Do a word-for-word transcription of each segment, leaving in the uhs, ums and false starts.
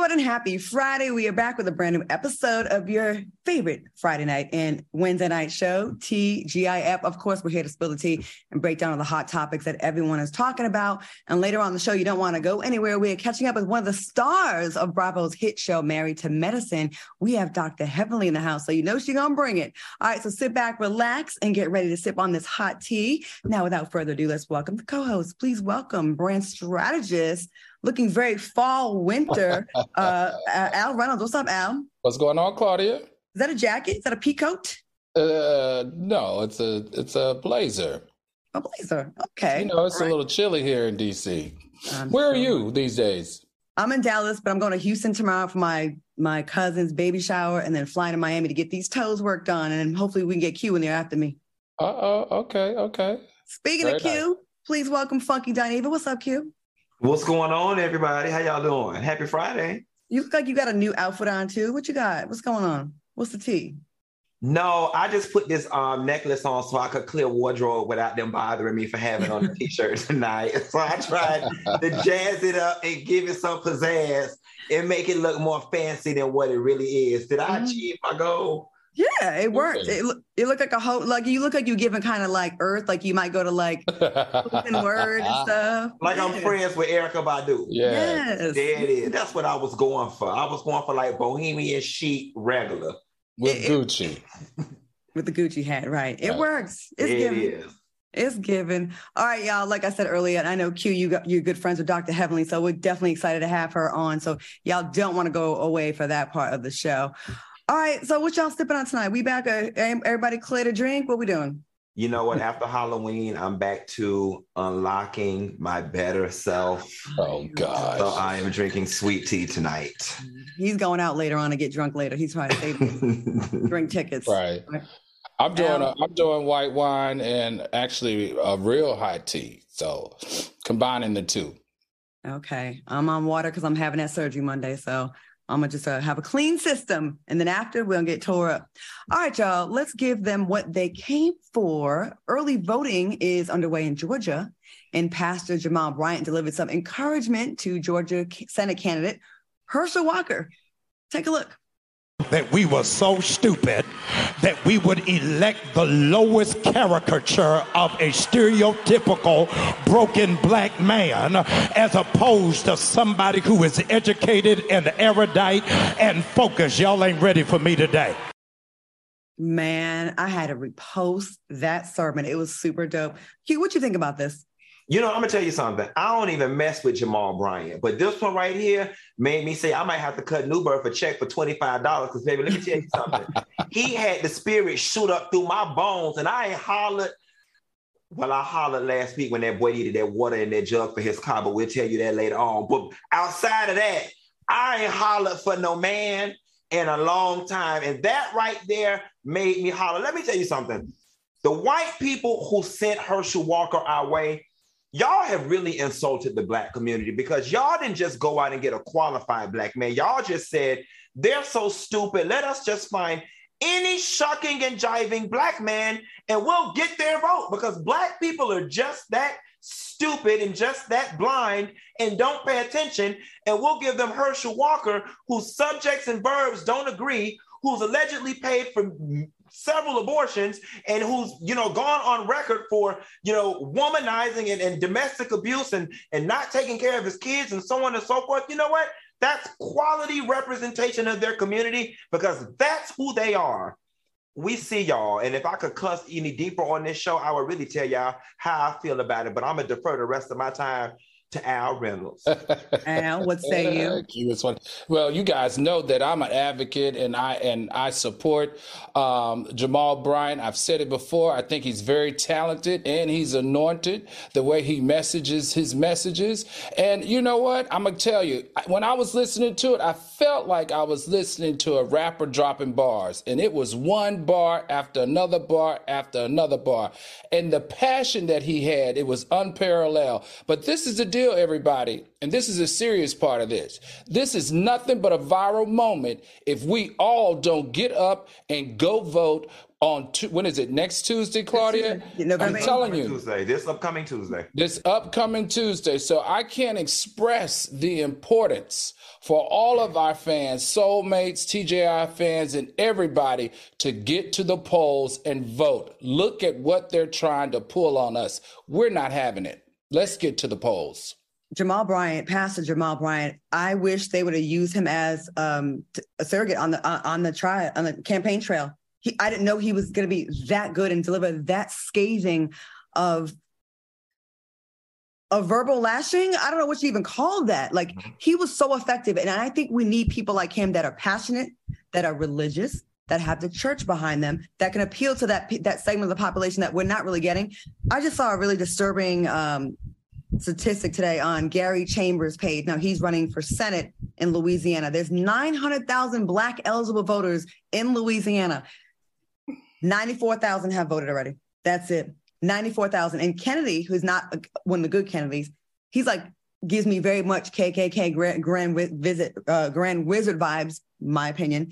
everyone, and happy Friday. We are back with a brand new episode of your favorite Friday night and Wednesday night show, T G I F. Of course, we're here to spill the tea and break down all the hot topics that everyone is talking about. And later on the show, you don't want to go anywhere. We are catching up with one of the stars of Bravo's hit show, Married to Medicine. We have Doctor Heavenly in the house, so you know she's going to bring it. All right, so sit back, relax, and get ready to sip on this hot tea. Now, without further ado, let's welcome the co-host. Please welcome brand strategist, looking very fall winter. Uh, Al Reynolds. What's up, Al? What's going on, Claudia? Is that a jacket? Is that a pea coat? Uh, no, it's a it's a blazer. A blazer. Okay. You know, it's All right. a little chilly here in D C. I'm Where sure. are you these days? I'm in Dallas, but I'm going to Houston tomorrow for my my cousin's baby shower, and then flying to Miami to get these toes work done, and hopefully we can get Q in there after me. Uh oh. Okay. Okay. Speaking Very of Q, nice. please welcome Funky Dineva. What's up, Q? What's going on, everybody? How y'all doing? Happy Friday. You look like you got a new outfit on too. What you got? What's going on? What's the tea? No, I just put this um, necklace on so I could clear wardrobe without them bothering me for having on a t-shirt tonight. So I tried to jazz it up and give it some pizzazz and make it look more fancy than what it really is. Did I Mhm. achieve my goal? Yeah, it worked. Okay. It, look- it looked like a whole, like you look like you giving kind of like Earth, like you might go to like spoken word and stuff. Like I'm Yeah. friends with Erykah Badu. Yeah. Yes. There it is. That's what I was going for. I was going for like bohemian chic regular. With It- it- Gucci. With the Gucci hat, right? It Right. works. It's There it given. is. It's given. All right, y'all. Like I said earlier, and I know Q, you got you're good friends with Doctor Heavenly, so we're definitely excited to have her on. So y'all don't want to go away for that part of the show. All right. So what y'all sipping on tonight? We back? Uh, everybody clear to drink? What we doing? You know what? After Halloween, I'm back to unlocking my better self. Oh So gosh. I am drinking sweet tea tonight. He's going out later on to get drunk later. He's trying to save drink tickets. Right. I'm doing Al? a, I'm doing white wine and actually a real high tea. So combining the two. Okay. I'm on water because I'm having that surgery Monday. So I'm going to just uh, have a clean system. And then after, we'll get tore up. All right, y'all. Let's give them what they came for. Early voting is underway in Georgia. And Pastor Jamal Bryant delivered some encouragement to Georgia Senate candidate Herschel Walker. Take a look. That we were so stupid that we would elect the lowest caricature of a stereotypical broken black man as opposed to somebody who is educated and erudite and focused. Y'all ain't ready for me today. Man, I had to repost that sermon. It was super dope. Q, what you think about this? You know, I'm gonna tell you something. I don't even mess with Jamal Bryant, but this one right here made me say I might have to cut Newbirth a check for twenty-five dollars. Because baby, let me tell you something. He had the spirit shoot up through my bones, and I ain't hollered. Well, I hollered last week when that boy needed that water in that jug for his car, but we'll tell you that later on. But outside of that, I ain't hollered for no man in a long time, and that right there made me holler. Let me tell you something. The white people who sent Herschel Walker our way, y'all have really insulted the black community because y'all didn't just go out and get a qualified black man. Y'all just said, they're so stupid. Let us just find any shucking and jiving black man and we'll get their vote because black people are just that stupid and just that blind and don't pay attention. And we'll give them Herschel Walker, whose subjects and verbs don't agree, who's allegedly paid for several abortions and who's, you know, gone on record for, you know, womanizing and, and domestic abuse and, and not taking care of his kids and so on and so forth. You know what? That's quality representation of their community because that's who they are. We see y'all. And if I could cuss any deeper on this show, I would really tell y'all how I feel about it. But I'm going to defer the rest of my time to Al Reynolds. Al, what say you? Q is funny. Well, you guys know that I'm an advocate and I and I support um, Jamal Bryant. I've said it before. I think he's very talented and he's anointed the way he messages his messages. And you know what? I'm going to tell you, when I was listening to it, I felt like I was listening to a rapper dropping bars. And it was one bar after another bar after another bar. And the passion that he had, it was unparalleled. But this is the deal, everybody. And this is a serious part of this. This is nothing but a viral moment if we all don't get up and go vote on tu- when is it? Next Tuesday, Claudia? November I'm eighth. telling you, Tuesday, this upcoming Tuesday. this upcoming Tuesday. So I can't express the importance for all of our fans, soulmates, T J I fans, and everybody to get to the polls and vote. Look at what they're trying to pull on us. We're not having it. Let's get to the polls. Jamal Bryant, Pastor Jamal Bryant, I wish they would have used him as um, a surrogate on the uh, on the trial, on the campaign trail. He, I didn't know he was going to be that good and deliver that scathing of a verbal lashing. I don't know what you even call that. Like, he was so effective. And I think we need people like him that are passionate, that are religious, that have the church behind them, that can appeal to that, that segment of the population that we're not really getting. I just saw a really disturbing um, statistic today on Gary Chambers' page. Now, he's running for Senate in Louisiana. There's nine hundred thousand Black eligible voters in Louisiana. ninety-four thousand have voted already. That's it. ninety-four thousand. And Kennedy, who's not one of the good Kennedys, he's like, gives me very much K K K Grand, grand visit, uh, Grand Wizard vibes, my opinion,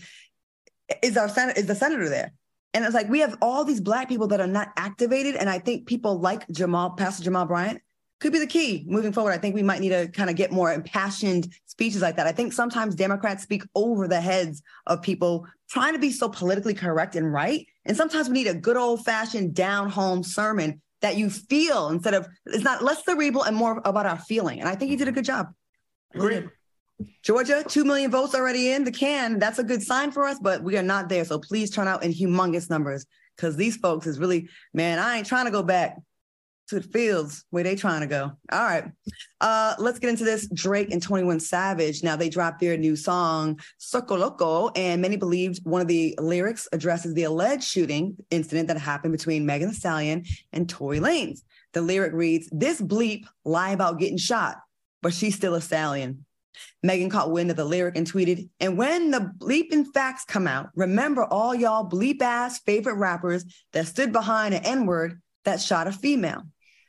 is our sen- is the senator there. And it's like, we have all these Black people that are not activated. And I think people like Jamal, Pastor Jamal Bryant, could be the key moving forward. I think we might need to kind of get more impassioned speeches like that. I think sometimes Democrats speak over the heads of people trying to be so politically correct and right. And sometimes we need a good old fashioned down home sermon that you feel instead of, it's not less cerebral and more about our feeling. And I think he did a good job. Agreed. Georgia, two million votes already in the can. That's a good sign for us, but we are not there. So please turn out in humongous numbers, because these folks is really, man, I ain't trying to go back to the fields where they trying to go. All right. Uh, let's get into this. Drake and twenty-one Savage. Now, they dropped their new song, Circo Loco, and many believed one of the lyrics addresses the alleged shooting incident that happened between Megan Thee Stallion and Tory Lanez. The lyric reads, "This bleep lie about getting shot, but she's still a stallion." Megan caught wind of the lyric and tweeted, "And when the bleeping facts come out, remember all y'all bleep-ass favorite rappers that stood behind an N-word that shot a female."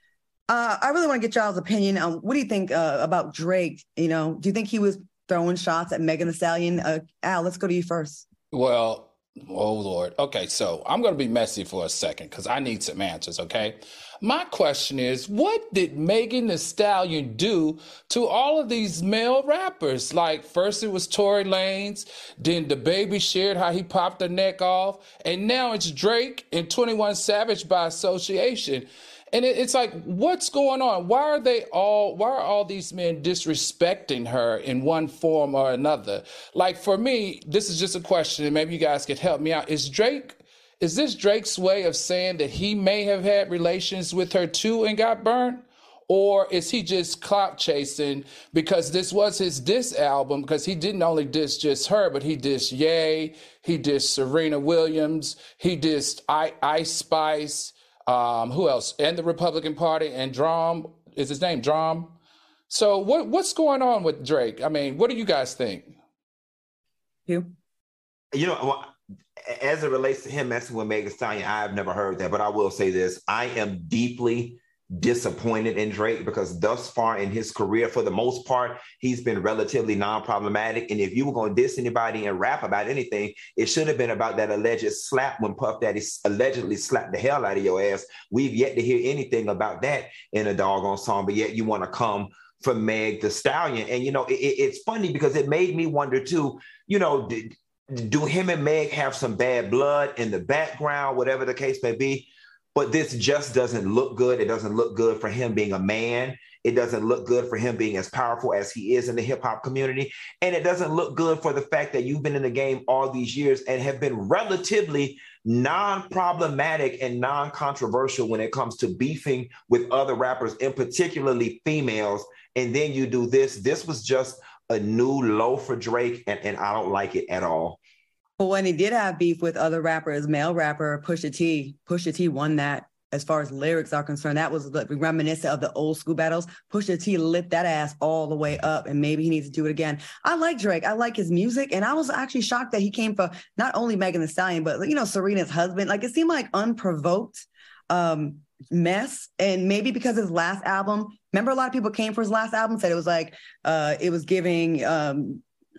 Uh, I really want to get y'all's opinion on what do you think uh, about Drake? You know, do you think he was throwing shots at Megan Thee Stallion? Uh, Al, let's go to you first. Well, oh Lord. Okay, so I'm going to be messy for a second because I need some answers, okay? My question is, what did Megan Thee Stallion do to all of these male rappers? Like, first it was Tory Lanez, then DaBaby shared how he popped her neck off, and now it's Drake and twenty-one Savage by association. And it, it's like, what's going on? Why are they all, why are all these men disrespecting her in one form or another? Like, for me, this is just a question, and maybe you guys could help me out. Is Drake, is this Drake's way of saying that he may have had relations with her too and got burned? Or is he just clout chasing because this was his diss album, because he didn't only diss just her, but he dissed Ye, he dissed Serena Williams, he dissed I- Ice Spice, Um, who else? And the Republican Party, and Drum, is his name Drum? So what what's going on with Drake? I mean, what do you guys think? You? You know, well, as it relates to him messing with Megan Thee Stallion, I've never heard that, but I will say this. I am deeply disappointed in Drake because thus far in his career, for the most part, he's been relatively non-problematic. And if you were going to diss anybody and rap about anything, it should have been about that alleged slap when Puff Daddy allegedly slapped the hell out of your ass. We've yet to hear anything about that in a doggone song, but yet you want to come for Meg Thee Stallion. And, you know, it, it's funny because it made me wonder too, you know, did, do him and Meg have some bad blood in the background, whatever the case may be? But this just doesn't look good. It doesn't look good for him being a man. It doesn't look good for him being as powerful as he is in the hip hop community. And it doesn't look good for the fact that you've been in the game all these years and have been relatively non-problematic and non-controversial when it comes to beefing with other rappers, and particularly females. And then you do this. This was just a new low for Drake, and, and I don't like it at all. But when he did have beef with other rappers, male rapper Pusha T, Pusha T won that as far as lyrics are concerned. That was like reminiscent of the old school battles. Pusha T lit that ass all the way up, and maybe he needs to do it again. I like Drake. I like his music, and I was actually shocked that he came for not only Megan Thee Stallion, but, you know, Serena's husband. Like, it seemed like unprovoked um, mess, and maybe because his last album, remember a lot of people came for his last album, said it was like, uh, it was giving... Um,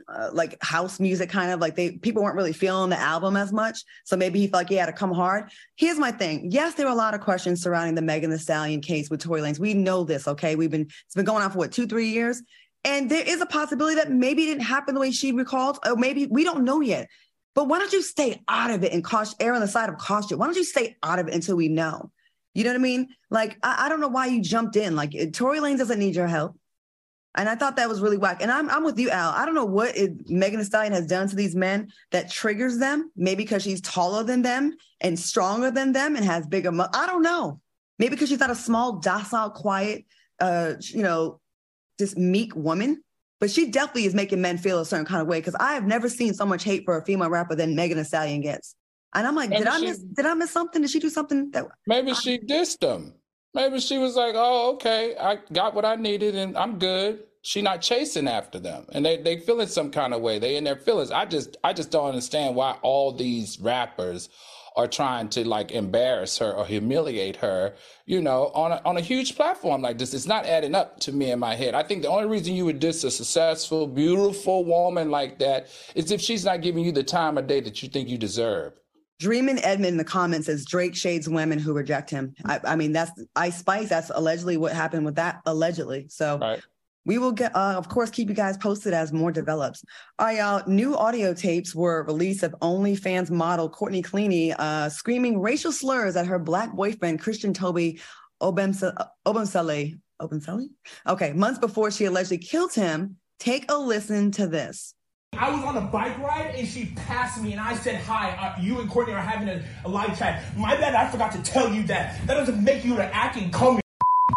uh, like house music, kind of like they people weren't really feeling the album as much. So maybe he felt like he had to come hard. Here's my thing. Yes, there were a lot of questions surrounding the Megan Thee Stallion case with Tory Lanez. We know this, okay? We've been it's been going on for what, two, three years, and there is a possibility that maybe it didn't happen the way she recalled, or maybe we don't know yet. But why don't you stay out of it and caution, err on the side of caution? Why don't you stay out of it until we know? You know what I mean? Like I, I don't know why you jumped in. Like Tory Lanez doesn't need your help. And I thought that was really whack. And I'm I'm with you, Al. I don't know what it, Megan Thee Stallion has done to these men that triggers them. Maybe because she's taller than them and stronger than them and has bigger mu- I don't know. Maybe because she's not a small, docile, quiet, uh, you know, just meek woman. But she definitely is making men feel a certain kind of way, because I have never seen so much hate for a female rapper than Megan Thee Stallion gets. And I'm like, maybe did I she, miss did I miss something? Did she do something that maybe I, she dissed them? Maybe she was like, oh, okay, I got what I needed and I'm good. She not chasing after them. And they they feeling some kind of way. They in their feelings. I just I just don't understand why all these rappers are trying to like embarrass her or humiliate her, you know, on a, on a huge platform like this. It's not adding up to me in my head. I think the only reason you would diss a successful, beautiful woman like that is if she's not giving you the time of day that you think you deserve. Dreamin' Edmund in the comments says Drake shades women who reject him. I, I mean, that's Ice Spice. That's allegedly what happened with that, allegedly. So right. We will get, uh, of course, keep you guys posted as more develops. All right, y'all. New audio tapes were released of OnlyFans model Courtney Cleaney uh, screaming racial slurs at her black boyfriend Christian Toby Obumsele. Obumsele? Okay, months before she allegedly killed him. Take a listen to this. I was on a bike ride and she passed me and I said, hi, uh, you and Courtney are having a, a live chat. My bad, I forgot to tell you that. That doesn't make you to act and call me.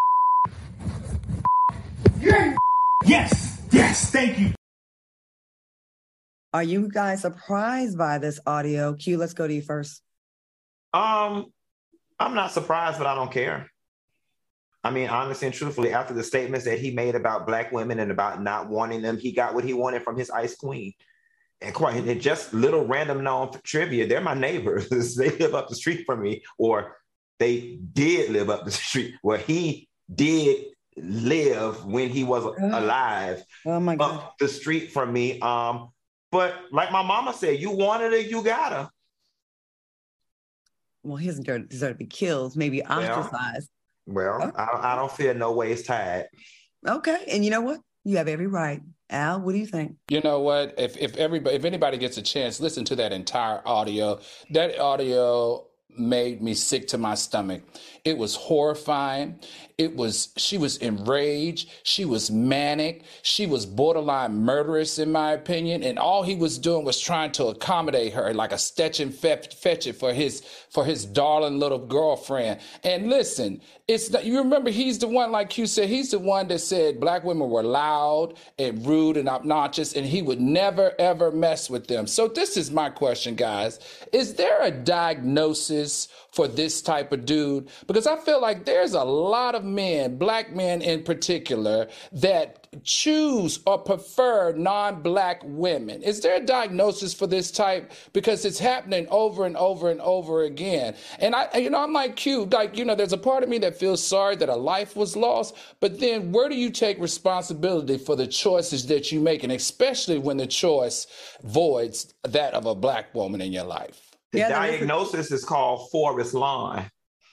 You're yes, yes, thank you. Are you guys surprised by this audio? Q, let's go to you first. Um, I'm not surprised, but I don't care. I mean, honestly and truthfully, after the statements that he made about black women and about not wanting them, he got what he wanted from his Ice Queen. And quite, and just little random known trivia, they're my neighbors. They live up the street from me, or they did live up the street where he did live when he was alive. Oh my God. Up the street from me. Um, but like my mama said, you wanted her, you got her. Well, he doesn't deserve to be killed, maybe ostracized. Well, well okay. I, I don't feel no ways tied. Okay, and you know what? You have every right. Al, what do you think? You know what? If if everybody, if anybody gets a chance, listen to that entire audio. That audio made me sick to my stomach. It was horrifying. It was, she was enraged. She was manic. She was borderline murderous, in my opinion. And all he was doing was trying to accommodate her, like a stitch and fetch it for his, for his darling little girlfriend. And listen, it's not, you remember he's the one, like you said, he's the one that said black women were loud and rude and obnoxious, and he would never, ever mess with them. So this is my question, guys. Is there a diagnosis for this type of dude? Because I feel like there's a lot of men, black men in particular, that choose or prefer non-black women. Is there a diagnosis for this type? Because it's happening over and over and over again. And I, you know, I'm like Q, like, you know, there's a part of me that feels sorry that a life was lost, but then where do you take responsibility for the choices that you make, and especially when the choice voids that of a black woman in your life? The yeah, diagnosis is called Forest Lawn.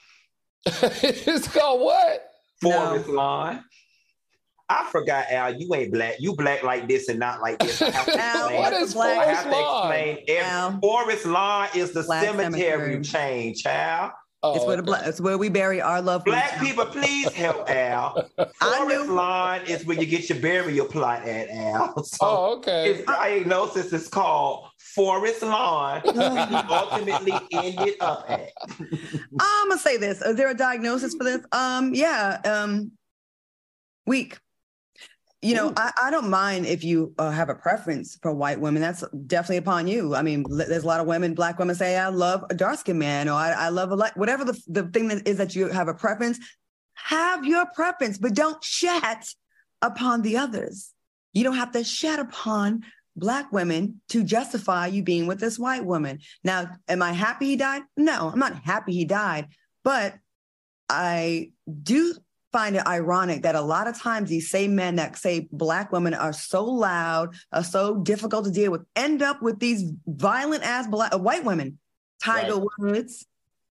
It's called what? Forest No. Lawn. I forgot, Al, you ain't black. You black like this and not like this. I have to Al, explain. What is Black- I Forest have to Lawn? explain. Every, Al. Forest Lawn is the Black cemetery, cemetery. chain, child. Oh, It's where the okay. black, it's where we bury our loved ones. Black people, please help Al. I Forest knew. Lawn is where you get your burial plot at, Al. So Oh, okay. his diagnosis is called Forest Lawn, where he ultimately ended up at. I'm gonna say this. Is there a diagnosis for this? Um, yeah. Um, weak. You know, I, I don't mind if you uh, have a preference for white women. That's definitely upon you. I mean, l- there's a lot of women, black women say, I love a dark-skinned man, or I, I love a light, whatever the, the thing that is that you have a preference. Have your preference, but don't shat upon the others. You don't have to shat upon black women to justify you being with this white woman. Now, am I happy he died? No, I'm not happy he died, but I do find it ironic that a lot of times these same men that say Black women are so loud, are so difficult to deal with, end up with these violent ass black, uh, white women. Tiger right. Woods,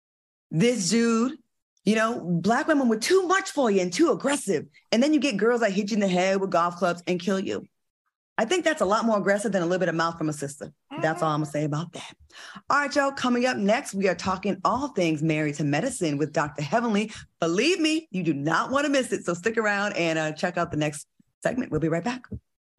this dude, you know, Black women were too much for you and too aggressive. And then you get girls that hit you in the head with golf clubs and kill you. I think that's a lot more aggressive than a little bit of mouth from a sister. That's all I'm gonna say about that. All right, y'all, coming up next, we are talking all things Married to Medicine with Doctor Heavenly. Believe me, you do not want to miss it. So stick around and uh, check out the next segment. We'll be right back.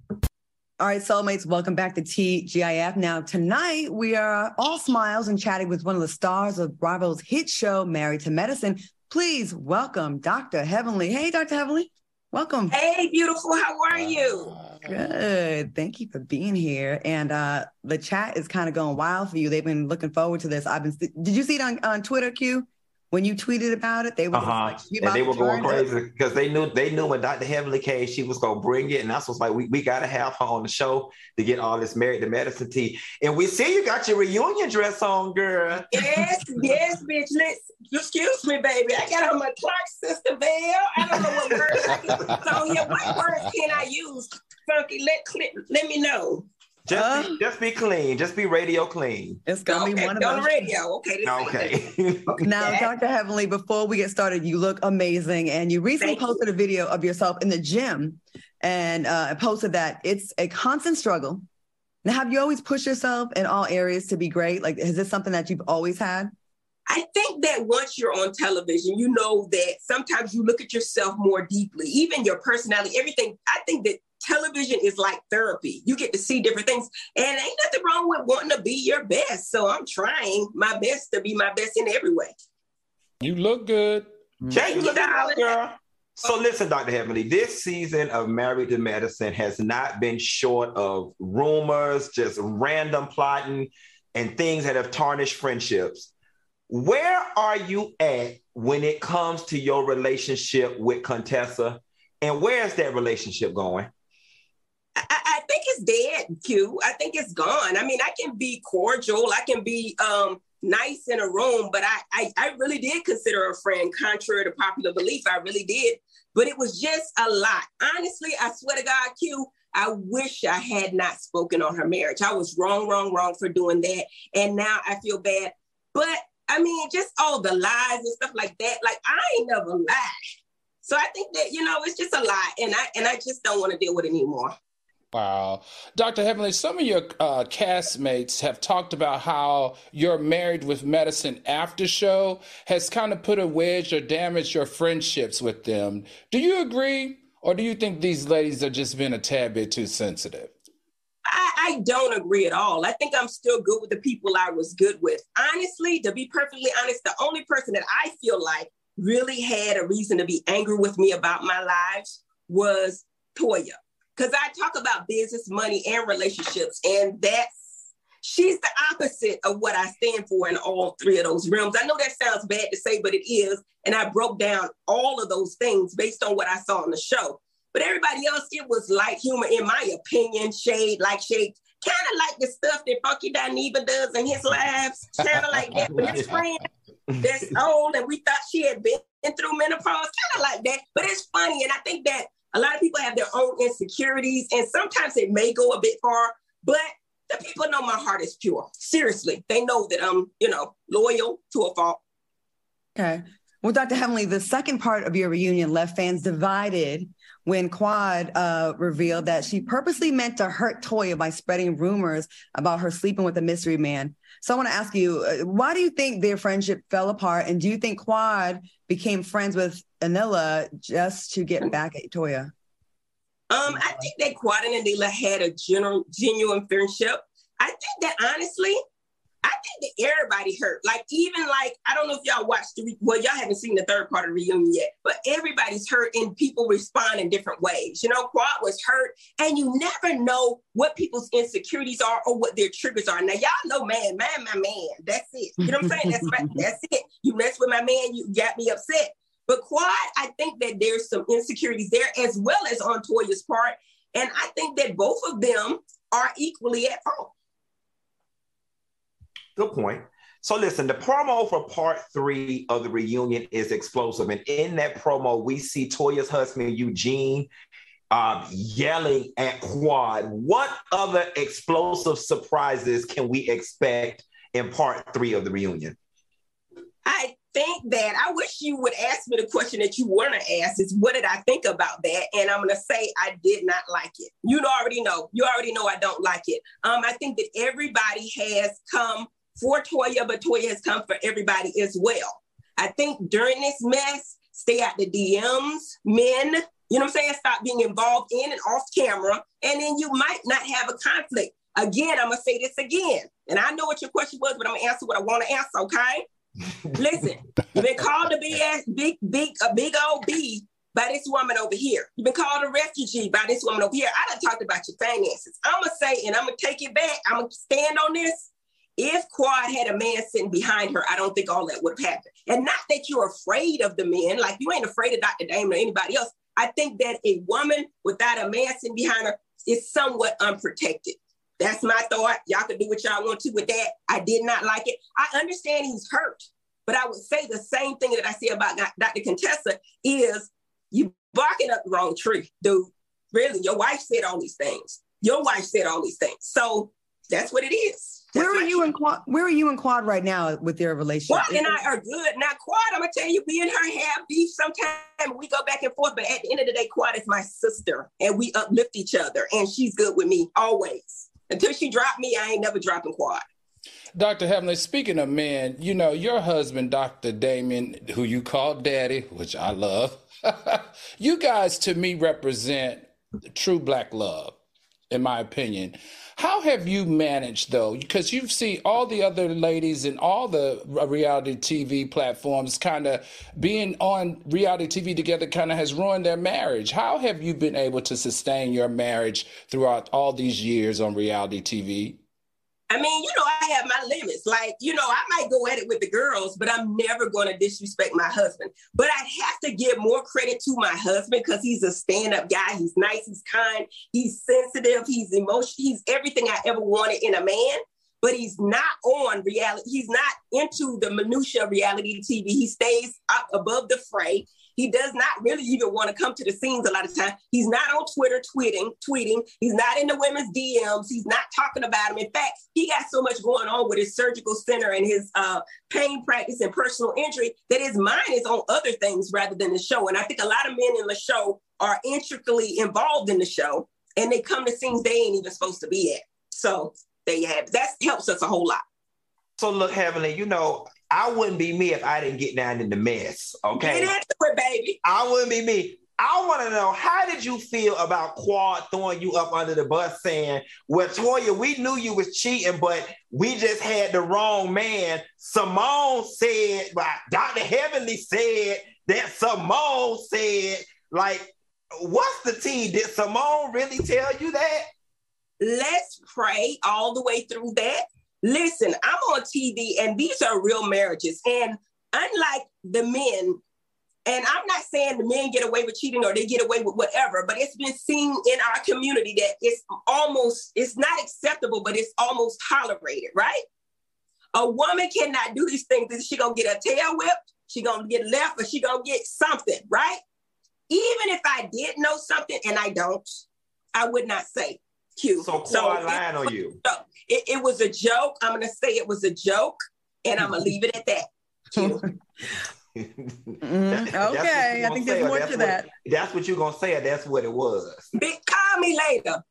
All right, soulmates, welcome back to T G I F. Now, tonight, we are all smiles and chatting with one of the stars of Bravo's hit show, Married to Medicine. Please welcome Doctor Heavenly. Hey, Doctor Heavenly. Welcome. Hey, beautiful. How are you? Good. Thank you for being here. And uh, the chat is kind of going wild for you. They've been looking forward to this. I've been. Did you see it on, on Twitter, Q? When you tweeted about it, they were uh-huh. like, and they were going crazy because they knew they knew when Doctor Heavenly came, she was gonna bring it, and that's what's like we, we gotta have her on the show to get all this Married to Medicine tea. And we see you got your reunion dress on, girl. Yes, yes, bitch. Let's excuse me, baby. I got on my Clark sister veil. I don't know what words I can put on here. What words can I use? Funky, let let me know. Just, uh, be, just be clean. Just be radio clean. It's gonna okay, be one of on those. radio. Okay. Okay. Now, Doctor Heavenly, before we get started, you look amazing, and you recently Thank posted you. a video of yourself in the gym, and uh, posted that it's a constant struggle. Now, have you always pushed yourself in all areas to be great? Like, is this something that you've always had? I think that once you're on television, you know that sometimes you look at yourself more deeply, even your personality, everything. I think that television is like therapy. You get to see different things, and ain't nothing wrong with wanting to be your best. So I'm trying my best to be my best in every way. You look good. Check you, darling. girl. So listen, Doctor Heavenly, this season of Married to Medicine has not been short of rumors, just random plotting and things that have tarnished friendships. Where are you at when it comes to your relationship with Contessa, and where is that relationship going? I, I think it's dead, Q. I think it's gone. I mean, I can be cordial. I can be um, nice in a room, but I, I, I really did consider a friend, contrary to popular belief. I really did. But it was just a lot. Honestly, I swear to God, Q, I wish I had not spoken on her marriage. I was wrong, wrong, wrong for doing that. And now I feel bad. But I mean, just all the lies and stuff like that. Like, I ain't never lied. So I think that, you know, it's just a lie. And I and I just don't want to deal with it anymore. Wow. Doctor Heavenly, some of your uh, castmates have talked about how your Married with Medicine after show has kind of put a wedge or damaged your friendships with them. Do you agree? Or do you think these ladies are just being a tad bit too sensitive? I, I don't agree at all. I think I'm still good with the people I was good with. Honestly, to be perfectly honest, the only person that I feel like really had a reason to be angry with me about my lives was Toya. Because I talk about business, money, and relationships, and that's, she's the opposite of what I stand for in all three of those realms. I know that sounds bad to say, but it is. And I broke down all of those things based on what I saw on the show. But everybody else, it was light humor, in my opinion, shade, like shade, kind of like the stuff that Funky Dineva does in his lives, kind of like that with his friend that's old, and we thought she had been through menopause, kind of like that. But it's funny, and I think that a lot of people have their own insecurities, and sometimes it may go a bit far, but the people know my heart is pure. Seriously, they know that I'm, you know, loyal to a fault. Okay. Well, Doctor Heavenly, the second part of your reunion left fans divided when Quad uh, revealed that she purposely meant to hurt Toya by spreading rumors about her sleeping with a mystery man. So I want to ask you, uh, why do you think their friendship fell apart? And do you think Quad became friends with Anila just to get back at Toya? Um, I think that Quad and Anila had a general, genuine friendship. I think that honestly, I think that everybody hurt. Like, even like, I don't know if y'all watched the, re- well, y'all haven't seen the third part of the reunion yet, but everybody's hurt and people respond in different ways. You know, Quad was hurt, and you never know what people's insecurities are or what their triggers are. Now, y'all know, man, man, my man, that's it. You know what I'm saying? That's my, that's it. You mess with my man, you got me upset. But Quad, I think that there's some insecurities there as well as on Toya's part. And I think that both of them are equally at fault. Good point. So listen, the promo for part three of the reunion is explosive. And in that promo, we see Toya's husband, Eugene, um, yelling at Quad. What other explosive surprises can we expect in part three of the reunion? I think that I wish you would ask me the question that you want to ask is what did I think about that? And I'm going to say I did not like it. You already know. You already know I don't like it. Um, I think that everybody has come for Toya, but Toya has come for everybody as well. I think during this mess, stay out the D Ms, men, you know what I'm saying? Stop being involved in and off camera. And then you might not have a conflict. Again, I'm going to say this again. And I know what your question was, but I'm going to answer what I want to answer, okay? Listen, you've been called a big ass, big, big, a big old B by this woman over here. You've been called a refugee by this woman over here. I done talked about your finances. I'm going to say, and I'm going to take it back. I'm going to stand on this. If Quad had a man sitting behind her, I don't think all that would have happened. And not that you're afraid of the men, like you ain't afraid of Doctor Damon or anybody else. I think that a woman without a man sitting behind her is somewhat unprotected. That's my thought. Y'all can do what y'all want to with that. I did not like it. I understand he's hurt, but I would say the same thing that I say about Doctor Contessa is you barking up the wrong tree, dude. Really, your wife said all these things. Your wife said all these things. So that's what it is. That's where are you in Quad? Where are you in Quad right now with your relationship? Quad and I are good. Now, Quad, I'm gonna tell you, me and her have beef sometimes. We go back and forth, but at the end of the day, Quad is my sister, and we uplift each other, and she's good with me always. Until she dropped me, I ain't never dropping Quad. Doctor Heavenly, speaking of men, you know, your husband, Doctor Damon, who you call Daddy, which I love, you guys to me represent true Black love, in my opinion. How have you managed, though? Because you see all the other ladies in all the reality T V platforms kind of being on reality T V together kind of has ruined their marriage. How have you been able to sustain your marriage throughout all these years on reality T V? I mean, you know, I have my limits. Like, you know, I might go at it with the girls, but I'm never going to disrespect my husband. But I have to give more credit to my husband because he's a stand-up guy. He's nice, he's kind, he's sensitive, he's emotional, he's everything I ever wanted in a man. But he's not on reality. He's not into the minutia of reality T V. He stays up above the fray. He does not really even want to come to the scenes a lot of time. He's not on Twitter tweeting, tweeting. He's not in the women's D Ms. He's not talking about them. In fact, he got so much going on with his surgical center and his uh, pain practice and personal injury that his mind is on other things rather than the show. And I think a lot of men in the show are intricately involved in the show, and they come to scenes they ain't even supposed to be at. So there you have it. That helps us a whole lot. So look, Heavenly, you know, I wouldn't be me if I didn't get down in the mess, okay? Get into it, baby. I wouldn't be me. I want to know, how did you feel about Quad throwing you up under the bus saying, well, Toya, we knew you was cheating, but we just had the wrong man. Simone said, well, Doctor Heavenly said that Simone said, like, what's the tea? Did Simone really tell you that? Let's pray all the way through that. Listen, I'm on T V and these are real marriages. And unlike the men, and I'm not saying the men get away with cheating or they get away with whatever, but it's been seen in our community that it's almost, it's not acceptable, but it's almost tolerated, right? A woman cannot do these things. She gonna get her tail whipped, she gonna get left, or she gonna get something, right? Even if I did know something and I don't, I would not say. Q. So Quad so lying on you. It, it was a joke. I'm going to say it was a joke, and I'm going to leave it at that. Q. mm, okay, I think there's more to that. What, that's what you're going to say, or that's what it was. Big, call me later.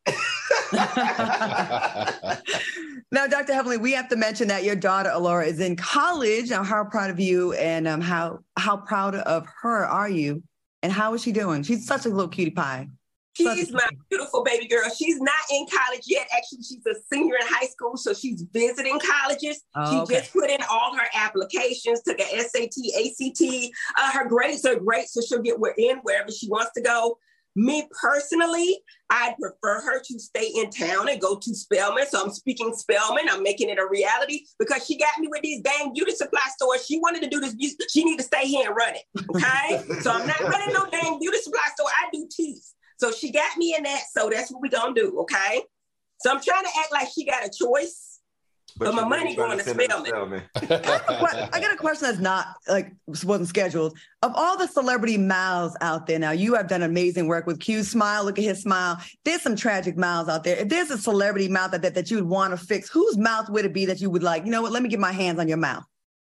Now, Doctor Heavenly, we have to mention that your daughter, Alora, is in college. Now, how proud of you, and um, how, how proud of her are you, and how is she doing? She's such a little cutie pie. She's my beautiful baby girl. She's not in college yet. Actually, she's a senior in high school, so she's visiting colleges. Oh, she okay. just put in all her applications, took a S A T, A C T. Uh, her grades are great, so she'll get in wherever she wants to go. Me personally, I'd prefer her to stay in town and go to Spelman. So I'm speaking Spelman. I'm making it a reality because she got me with these dang beauty supply stores. She wanted to do this. She need to stay here and run it, okay? So I'm not running no dang beauty supply store. I do teeth. So she got me in that, so that's what we gonna do, okay? So I'm trying to act like she got a choice. but my money going to Spelman. I, I got a question that's not like wasn't scheduled. Of all the celebrity mouths out there now, you have done amazing work with Q's smile. Look at his smile. There's some tragic mouths out there. If there's a celebrity mouth that, that, that you would want to fix, whose mouth would it be that you would like, you know what, let me get my hands on your mouth?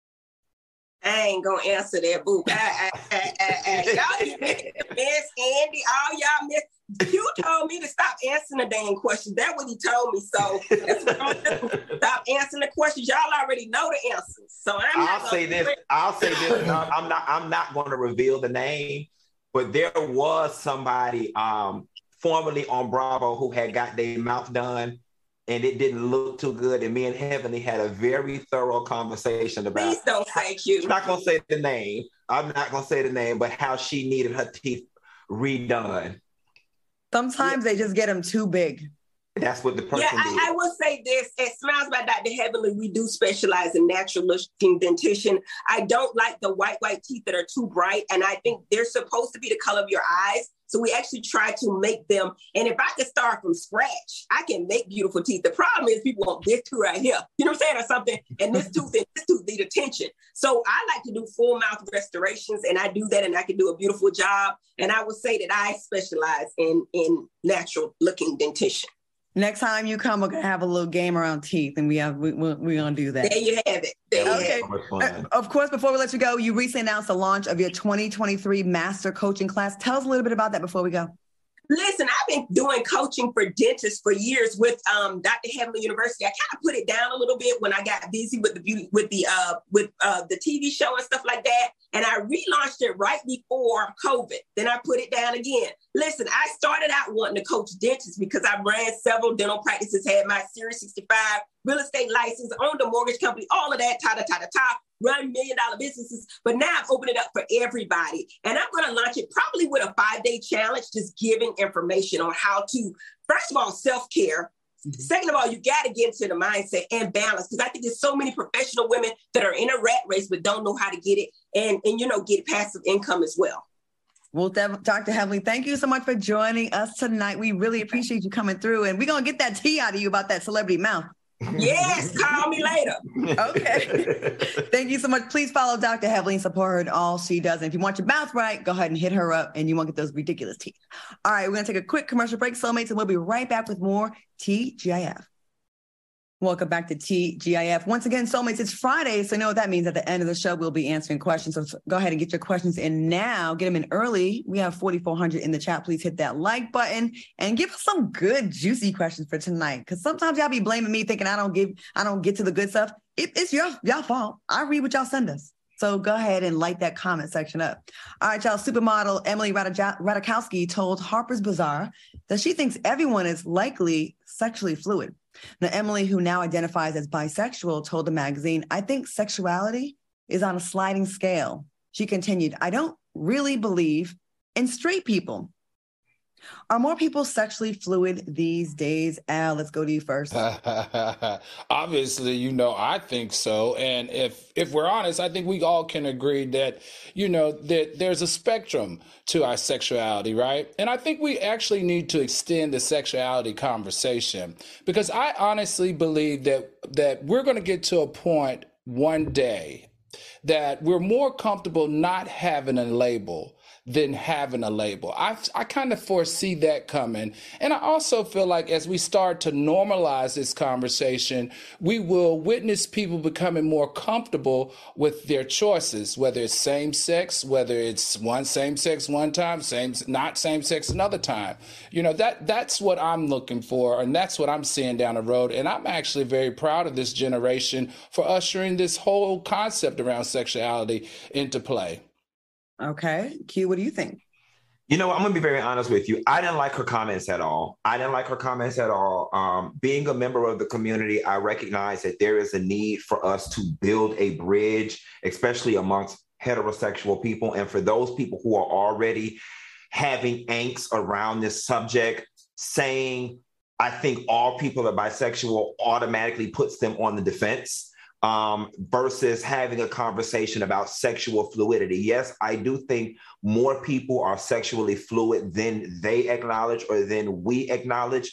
I ain't gonna answer that, boo. I, I, I, I, I, y'all miss Andy, all y'all miss. You told me to stop answering the damn questions. That's what he told me. So that's what I'm gonna do. Stop answering the questions. Y'all already know the answers. So I'm not I'll say this. I'll say this. I'm not. I'm not going to reveal the name, but there was somebody um, formerly on Bravo who had got their mouth done. And it didn't look too good. And me and Heavenly had a very thorough conversation about. Please don't say Q. I'm not gonna say the name. I'm not gonna say the name, but how she needed her teeth redone. Sometimes yeah. they just get them too big. That's what the person Yeah, did. I, I will say this. At Smiles by Doctor Heavenly, we do specialize in natural looking dentition. I don't like the white, white teeth that are too bright. And I think they're supposed to be the color of your eyes. So we actually try to make them. And if I could start from scratch, I can make beautiful teeth. The problem is people want this tooth right here. You know what I'm saying? Or something. And this tooth and this tooth need attention. So I like to do full mouth restorations. And I do that and I can do a beautiful job. And I would say that I specialize in, in natural looking dentition. Next time you come, we're gonna have a little game around teeth, and we have we, we're, we're gonna do that. There you have it. There okay. You have it. Uh, of course, before we let you go, you recently announced the launch of your twenty twenty-three Master Coaching Class. Tell us a little bit about that before we go. Listen, I've been doing coaching for dentists for years with um, Doctor Heavenly University. I kind of put it down a little bit when I got busy with the beauty, with the uh, with uh, the T V show and stuff like that. And I relaunched it right before COVID. Then I put it down again. Listen, I started out wanting to coach dentists because I ran several dental practices, had my Series sixty-five real estate license, owned a mortgage company, all of that, ta ta ta ta ta. Run million dollar businesses, but now I've opened it up for everybody. And I'm going to launch it probably with a five day challenge, just giving information on how to, first of all, self-care. Mm-hmm. Second of all, you got to get into the mindset and balance, because I think there's so many professional women that are in a rat race, but don't know how to get it and, and you know, get passive income as well. Well, Doctor Heavenly, thank you so much for joining us tonight. We really appreciate you coming through, and we're going to get that tea out of you about that celebrity mouth. Yes, call me later. Okay. Thank you so much. Please follow Doctor Heavenly and support her in all she does. And if you want your mouth right, go ahead and hit her up and you won't get those ridiculous teeth. All right, we're going to take a quick commercial break, Soulmates, and we'll be right back with more T G I F. Welcome back to T G I F. Once again, Soulmates, it's Friday, so you know what that means. At the end of the show, we'll be answering questions. So go ahead and get your questions in now. Get them in early. We have forty-four hundred in the chat. Please hit that like button and give us some good, juicy questions for tonight. Because sometimes y'all be blaming me, thinking I don't give, I don't get to the good stuff. It, it's your y'all fault. I read what y'all send us. So go ahead and light that comment section up. All right, y'all. Supermodel Emily Rataj- Ratajkowski told Harper's Bazaar that she thinks everyone is likely sexually fluid. Now, Emily, who now identifies as bisexual, told the magazine, "I think sexuality is on a sliding scale." She continued, "I don't really believe in straight people." Are more people sexually fluid these days? Al, let's go to you first. Obviously, you know, I think so. And if if we're honest, I think we all can agree that, you know, that there's a spectrum to our sexuality, right? And I think we actually need to extend the sexuality conversation, because I honestly believe that that we're going to get to a point one day that we're more comfortable not having a label than having a label. I I kind of foresee that coming. And I also feel like as we start to normalize this conversation, we will witness people becoming more comfortable with their choices, whether it's same sex, whether it's one same sex one time, same not same sex another time. You know, that that's what I'm looking for, and that's what I'm seeing down the road. And I'm actually very proud of this generation for ushering this whole concept around sexuality into play. Okay. Q, what do you think? You know, I'm going to be very honest with you. I didn't like her comments at all. I didn't like her comments at all. Um, being a member of the community, I recognize that there is a need for us to build a bridge, especially amongst heterosexual people. And for those people who are already having angst around this subject, saying, I think all people are bisexual automatically puts them on the defense. Um, versus having a conversation about sexual fluidity. Yes, I do think more people are sexually fluid than they acknowledge or than we acknowledge.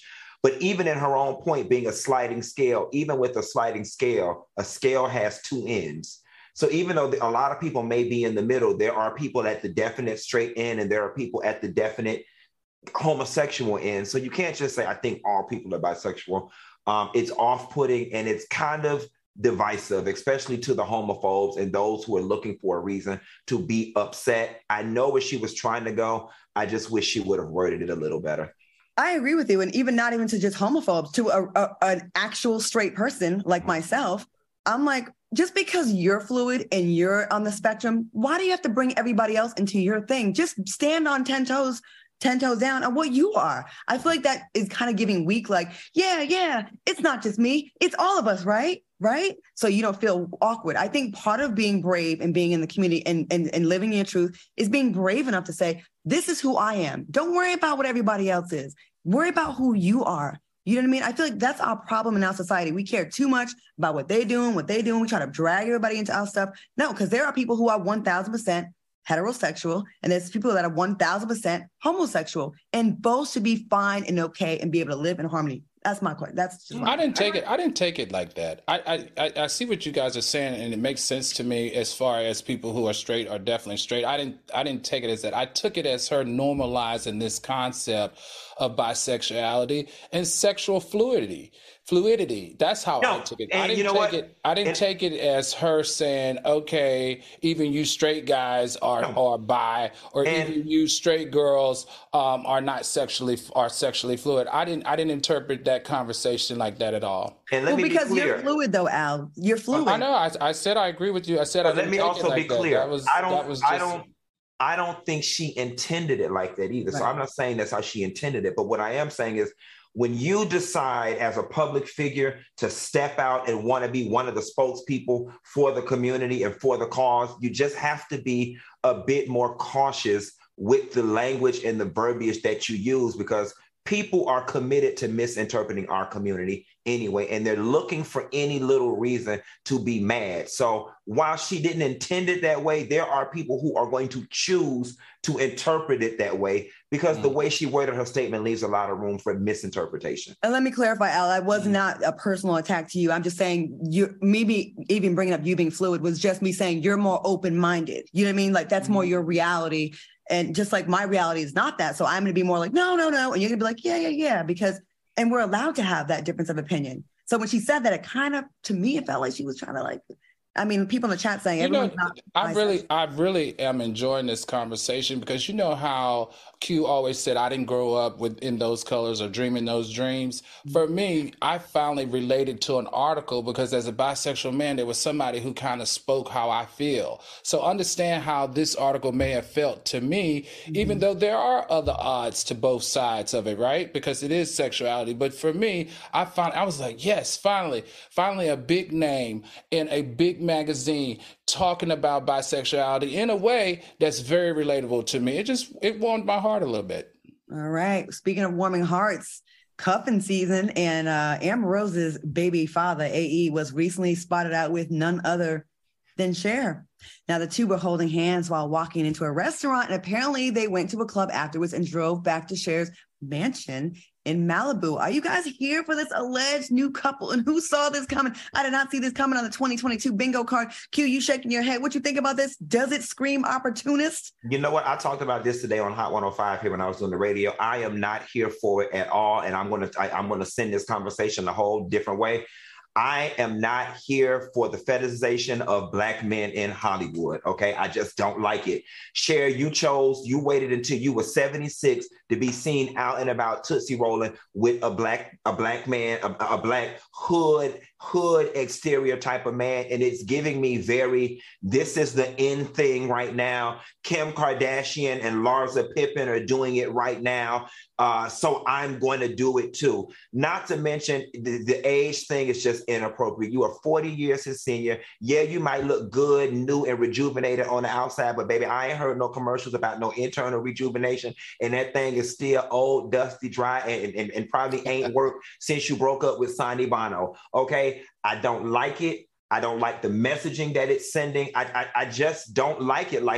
But even in her own point, being a sliding scale, even with a sliding scale, a scale has two ends. So even though a lot of people may be in the middle, there are people at the definite straight end and there are people at the definite homosexual end. So you can't just say, I think all people are bisexual. Um, it's off-putting and it's kind of divisive, especially to the homophobes and those who are looking for a reason to be upset. I know where she was trying to go. I just wish she would have worded it a little better. I agree with you. And even not even to just homophobes, to a, a, an actual straight person like myself, I'm like, just because you're fluid and you're on the spectrum, why do you have to bring everybody else into your thing? Just stand on ten toes, ten toes down on what you are. I feel like that is kind of giving weak, like, yeah, yeah, it's not just me. It's all of us, right? Right? So you don't feel awkward. I think part of being brave and being in the community and, and, and living your truth is being brave enough to say, this is who I am. Don't worry about what everybody else is. Worry about who you are. You know what I mean? I feel like that's our problem in our society. We care too much about what they're doing, what they're doing. We try to drag everybody into our stuff. No, because there are people who are one thousand percent heterosexual, and there's people that are one thousand percent homosexual, and both should be fine and okay and be able to live in harmony. That's my question. That's just my I didn't take it. I didn't take it like that. I, I I see what you guys are saying, and it makes sense to me as far as people who are straight are definitely straight. I didn't I didn't take it as that. I took it as her normalizing this concept of bisexuality and sexual fluidity. Fluidity. That's how no, I took it. And I didn't you know take what? it. I didn't and, take it as her saying, "Okay, even you straight guys are no. are bi, or and, even you straight girls um, are not sexually are sexually fluid." I didn't. I didn't interpret that conversation like that at all. And let well, me because be clear. you're fluid, though, Al. You're fluid. I know. I, I said I agree with you. I said but I let me also like be clear. That. That was, I don't. that was just, I don't. I don't think she intended it like that either. Right. So I'm not saying that's how she intended it. But what I am saying is, when you decide as a public figure to step out and want to be one of the spokespeople for the community and for the cause, you just have to be a bit more cautious with the language and the verbiage that you use, because people are committed to misinterpreting our community anyway, and they're looking for any little reason to be mad. So while she didn't intend it that way, there are people who are going to choose to interpret it that way, because mm. the way she worded her statement leaves a lot of room for misinterpretation. And let me clarify, Al, I was not a personal attack to you. I'm just saying, you maybe even bringing up you being fluid was just me saying you're more open-minded. You know what I mean? Like that's mm. more your reality. And just like my reality is not that. So I'm going to be more like, no, no, no. And you're going to be like, yeah, yeah, yeah. Because, and we're allowed to have that difference of opinion. So when she said that, it kind of, to me, it felt like she was trying to like, I mean, people in the chat saying, you everyone's know, not. I really, I really am enjoying this conversation, because you know how Q always said, I didn't grow up within those colors or dreaming those dreams. For me, I finally related to an article because as a bisexual man, there was somebody who kind of spoke how I feel. So understand how this article may have felt to me, mm-hmm. even though there are other odds to both sides of it, right? Because it is sexuality. But for me, I found, I was like, yes, finally, finally a big name in a big magazine talking about bisexuality in a way that's very relatable to me. It just, it warmed my heart a little bit. All right. Speaking of warming hearts, cuffing season, and uh, Amber Rose's baby father, A E, was recently spotted out with none other than Cher. Now, the two were holding hands while walking into a restaurant, and apparently they went to a club afterwards and drove back to Cher's mansion in Malibu. Are you guys here for this alleged new couple? And who saw this coming? I did not see this coming on the twenty twenty-two bingo card. Q, you shaking your head. What you think about this? Does it scream opportunist? You know what? I talked about this today on Hot one oh five here when I was doing the radio. I am not here for it at all. And I'm going to, I'm going to send this conversation a whole different way. I am not here for the fetishization of Black men in Hollywood, okay? I just don't like it. Cher, you chose, you waited until you were seventy-six to be seen out and about Tootsie rolling with a black a black man, a, a black hood, hood exterior type of man. And it's giving me very, this is the in thing right now. Kim Kardashian and Larsa Pippen are doing it right now. Uh, so I'm going to do it too. Not to mention the, the age thing is just inappropriate. You are forty years his senior. Yeah, you might look good, new and rejuvenated on the outside, but baby, I ain't heard no commercials about no internal rejuvenation. And that thing is still old, dusty, dry, and, and, and probably ain't worked since you broke up with Sonny Bono. Okay, I don't like it. I don't like the messaging that it's sending. I, I, I just don't like it. Like,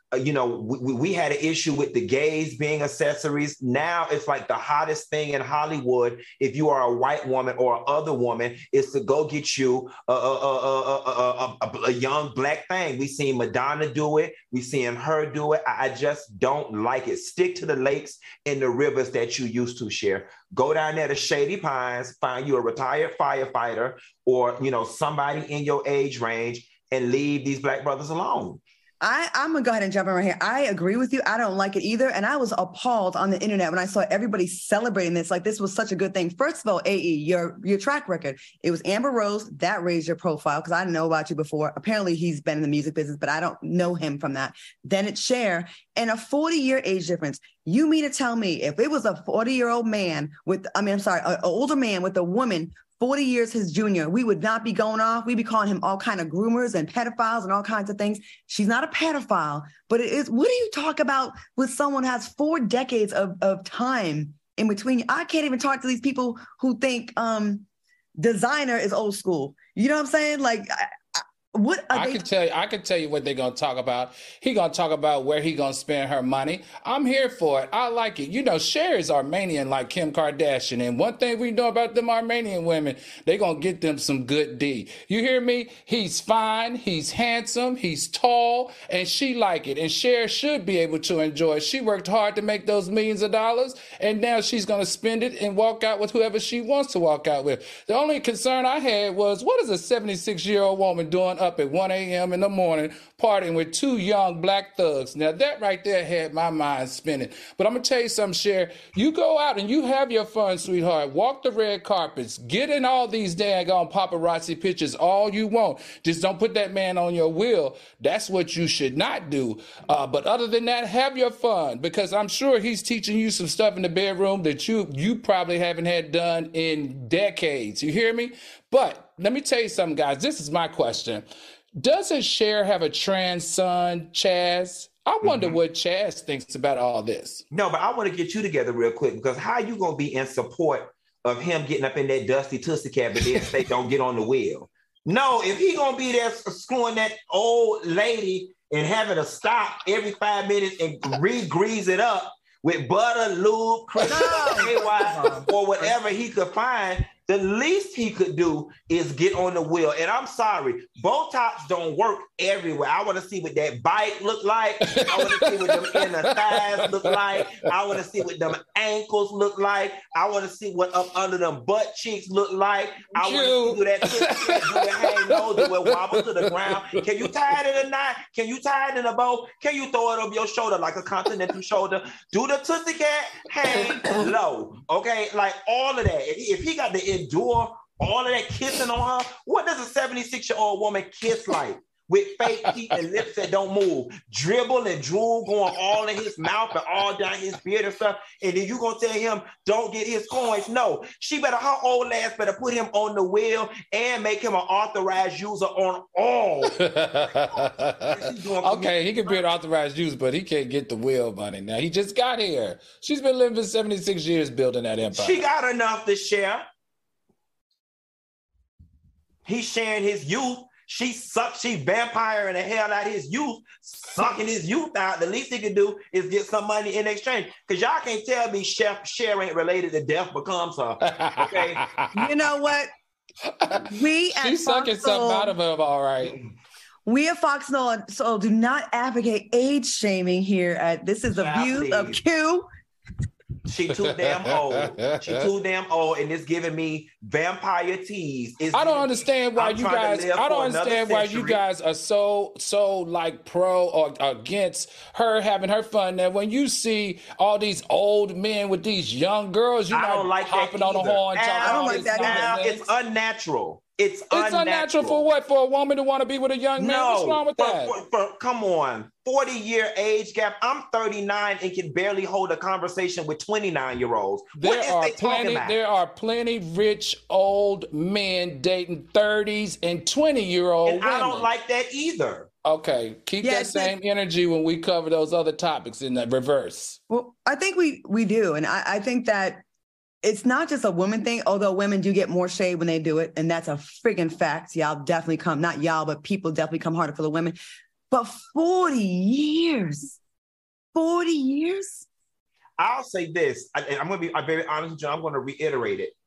Uh, you know, we, we had an issue with the gays being accessories. Now it's like the hottest thing in Hollywood, if you are a white woman or other woman, is to go get you a, a, a, a, a, a young black thing. We seen Madonna do it. We seen her do it. I, I just don't like it. Stick to the lakes and the rivers that you used to, Cher. Go down there to Shady Pines, find you a retired firefighter or, you know, somebody in your age range and leave these black brothers alone. I, I'm gonna go ahead and jump in right here. I agree with you. I don't like it either. And I was appalled on the internet when I saw everybody celebrating this. Like this was such a good thing. First of all, A E, your your track record. It was Amber Rose that raised your profile because I didn't know about you before. Apparently he's been in the music business, but I don't know him from that. Then it's Cher and a forty year age difference. You mean to tell me if it was a forty year old man with, I mean, I'm sorry, an older man with a woman forty years his junior, we would not be going off. We'd be calling him all kind of groomers and pedophiles and all kinds of things. She's not a pedophile, but it is, what do you talk about with someone who has four decades of, of time in between? I can't even talk to these people who think um, designer is old school. You know what I'm saying? Like, I, What I they- can tell you, I can tell you what they're gonna talk about. He gonna talk about where he gonna spend her money. I'm here for it. I like it. You know, Cher is Armenian like Kim Kardashian, and one thing we know about them Armenian women, they gonna get them some good D. You hear me? He's fine, he's handsome, he's tall, and she like it. And Cher should be able to enjoy it. She worked hard to make those millions of dollars, and now she's gonna spend it and walk out with whoever she wants to walk out with. The only concern I had was, what is a seventy-six year old woman doing up at one a.m. in the morning partying with two young black thugs? Now that right there had my mind spinning. But I'm gonna tell you something, Cher. You go out and you have your fun, sweetheart. Walk the red carpets. Get in all these daggone paparazzi pictures all you want. Just don't put that man on your wheel. That's what you should not do. Uh, but other than that, have your fun, because I'm sure he's teaching you some stuff in the bedroom that you you probably haven't had done in decades. You hear me? But let me tell you something, guys. This is my question. Doesn't Cher have a trans son, Chaz? I wonder mm-hmm. what Chaz thinks about all this. No, but I want to get you together real quick, because how you going to be in support of him getting up in that dusty Tootsie Cat but then say don't get on the wheel? No, if he going to be there screwing that old lady and having to stop every five minutes and re-grease it up with butter, lube, cream, no. or whatever he could find, the least he could do is get on the wheel. And I'm sorry, Botox don't work everywhere. I want to see what that bite look like. I want to see what them inner thighs look like. I want to see what them ankles look like. I want to see what up under them butt cheeks look like. I want to do that, do it hang low, do it wobble to the ground. Can you tie it in a knot? Can you tie it in a bow? Can you throw it over your shoulder like a continental shoulder? Do the Tootsie Cat hang low, okay? Like all of that. If he got the endure all of that kissing on her, what does a seventy-six year old woman kiss like? With fake teeth and lips that don't move, dribble and drool going all in his mouth and all down his beard and stuff. And then you gonna tell him don't get his coins? No, she better, her old ass better put him on the wheel and make him an authorized user on all. Okay, he can be an authorized user, but he can't get the wheel money. Now he just got here. She's been living for seventy-six years building that empire. She got enough to share. He's sharing his youth. She sucked, she vampiring the hell out of his youth, sucking his youth out. The least he can do is get some money in exchange. Because y'all can't tell me Chef Cher ain't related to Death Becomes Her. Okay. You know what? We at She's sucking something out of him, all right. We at Fox Soul do not advocate age shaming here. At this is the Yeah, views please. of Q. She too damn old. She too damn old, and it's giving me vampire tease. It's I don't giving- understand why I'm you trying to guys. live I for don't another understand why you century. guys are so so like pro or against her having her fun. Now, when you see all these old men with these young girls, you I don't like that hopping on the either. horn. Al, talking I don't all like this that Now nonsense. it's unnatural. It's, It's unnatural. unnatural for what? For a woman to want to be with a young man? No, What's wrong with for, that? for- for- come on, forty year age gap. I'm thirty-nine and can barely hold a conversation with twenty-nine year olds. There What is are they talking plenty. about? There are plenty rich old men dating thirties and twenty year old and women. I don't like that either. Okay, keep Yeah, that it's same energy when we cover those other topics in the reverse. Well, I think we we do, and I, I think that it's not just a woman thing, although women do get more shade when they do it, and that's a friggin' fact. Y'all definitely come, not y'all, but people definitely come harder for the women. But forty years, forty years? I'll say this. I, I'm going to be I'm very honest with you. I'm going to reiterate it.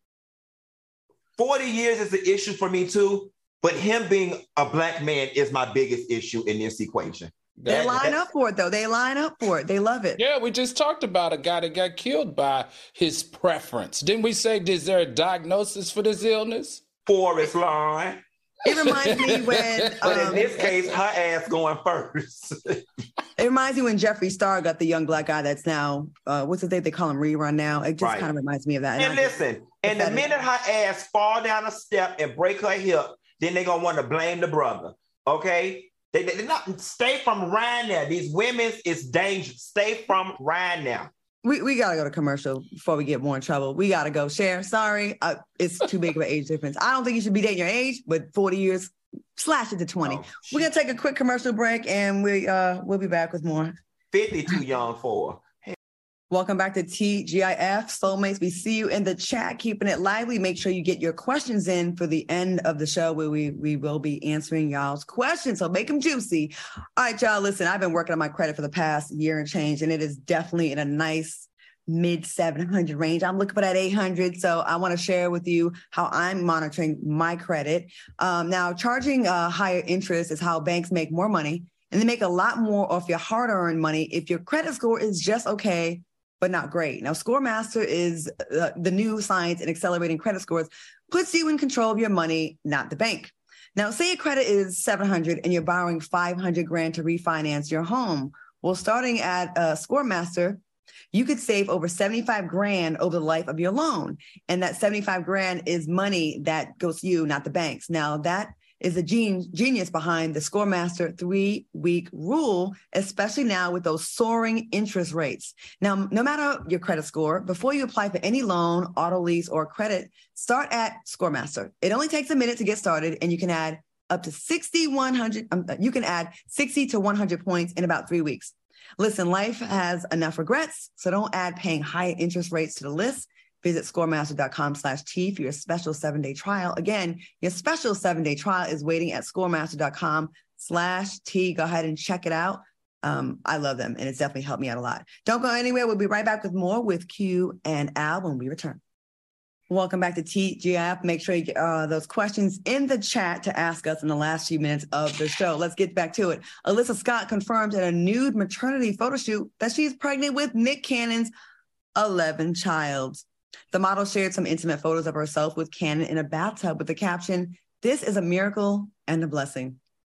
forty years is an issue for me too, but him being a black man is my biggest issue in this equation. They That- line that- up for it, though. They line up for it. They love it. Yeah, we just talked about a guy that got killed by his preference. Didn't we say, is there a diagnosis for this illness? Forest line. It reminds me when But in um, this case, her ass going first. it reminds me when Jeffree Star got the young black guy that's now uh, what's the thing they call him rerun now. It just Right. kind of reminds me of that. And I- listen, and the pathetic. minute her ass fall down a step and break her hip, then they're gonna want to blame the brother. Okay? They, they, they not stay from Ryan now. These women is dangerous. Stay from Ryan now. we we gotta go to commercial before we get more in trouble. We gotta go. Cher, sorry, uh, it's too big of an age difference. I don't think you should be dating your age, but forty years, slash it to twenty. Oh, We're gonna take a quick commercial break, and we uh we'll be back with more. fifty too young for her. Welcome back to T G I F Soulmates. We see you in the chat, keeping it lively. Make sure you get your questions in for the end of the show where we, we will be answering y'all's questions. So make them juicy. All right, y'all, listen, I've been working on my credit for the past year and change, and it is definitely in a nice mid seven hundred range. I'm looking for that eight hundred. So I want to share with you how I'm monitoring my credit. Um, now, charging uh, higher interest is how banks make more money, and they make a lot more off your hard-earned money if your credit score is just okay, but not great. Now, ScoreMaster is uh, the new science in accelerating credit scores, puts you in control of your money, not the bank. Now, say your credit is seven hundred and you're borrowing five hundred grand to refinance your home. Well, starting at uh, ScoreMaster, you could save over seventy-five grand over the life of your loan. And that seventy-five grand is money that goes to you, not the banks. Now, that is the gen- genius behind the ScoreMaster three-week rule, especially now with those soaring interest rates. Now, no matter your credit score, before you apply for any loan, auto lease, or credit, start at ScoreMaster. It only takes a minute to get started, and you can add up to sixty, one hundred, um, you can add sixty to one hundred points in about three weeks. Listen, life has enough regrets, so don't add paying high interest rates to the list. Visit scoremaster.com slash T for your special seven-day trial. Again, your special seven-day trial is waiting at scoremaster.com slash T. Go ahead and check it out. Um, I love them, and it's definitely helped me out a lot. Don't go anywhere. We'll be right back with more with Q and Al when we return. Welcome back to T G I F. Make sure you get uh, those questions in the chat to ask us in the last few minutes of the show. Let's get back to it. Alyssa Scott confirmed at a nude maternity photo shoot that she's pregnant with Nick Cannon's eleventh child. The model shared some intimate photos of herself with Cannon in a bathtub with the caption, "This is a miracle and a blessing."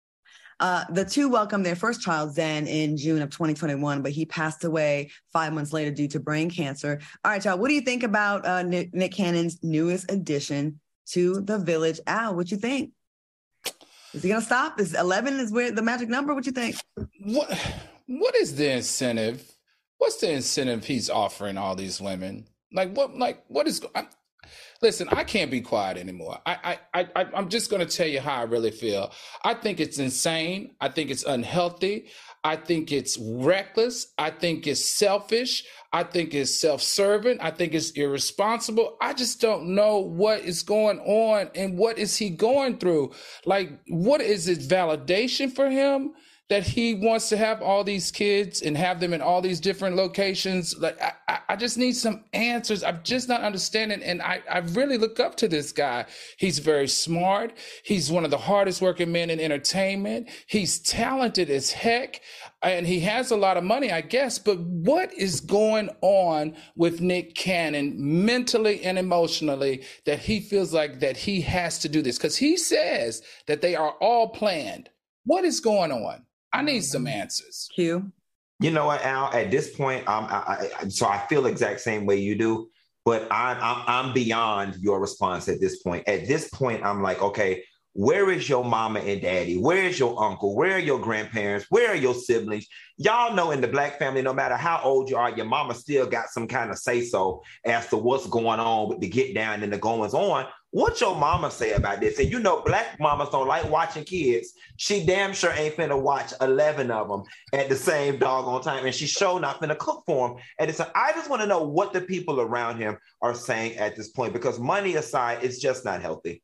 Uh, the two welcomed their first child, Zen, in June of twenty twenty-one, but he passed away five months later due to brain cancer. All right, y'all, what do you think about uh, Nick, Nick Cannon's newest addition to the village? Al, what you think? Is he going to stop? Is eleven is where the magic number? What you think? What What is the incentive? What's the incentive he's offering all these women? Like what? Like what is? I'm, listen, I can't be quiet anymore. I, I, I, I'm just going to tell you how I really feel. I think it's insane. I think it's unhealthy. I think it's reckless. I think it's selfish. I think it's self-serving. I think it's irresponsible. I just don't know what is going on and what is he going through. Like, what is it? Validation for him that he wants to have all these kids and have them in all these different locations? Like, I, I just need some answers. I'm just not understanding. And I, I really look up to this guy. He's very smart. He's one of the hardest working men in entertainment. He's talented as heck. And he has a lot of money, I guess. But what is going on with Nick Cannon mentally and emotionally that he feels like that he has to do this? Because he says that they are all planned. What is going on? I need some answers. Q. You know what, Al? At this point, um, I, I, so I feel the exact same way you do, but I'm, I'm I'm beyond your response at this point. At this point, I'm like, okay, where is your mama and daddy? Where is your uncle? Where are your grandparents? Where are your siblings? Y'all know in the Black family, no matter how old you are, your mama still got some kind of say-so as to what's going on with the get down and the goings on. What your mama say about this? And you know, Black mamas don't like watching kids. She damn sure ain't finna watch eleven of them at the same doggone time. And she sure not finna cook for them at the time. I just want to know what the people around him are saying at this point, because money aside, it's just not healthy.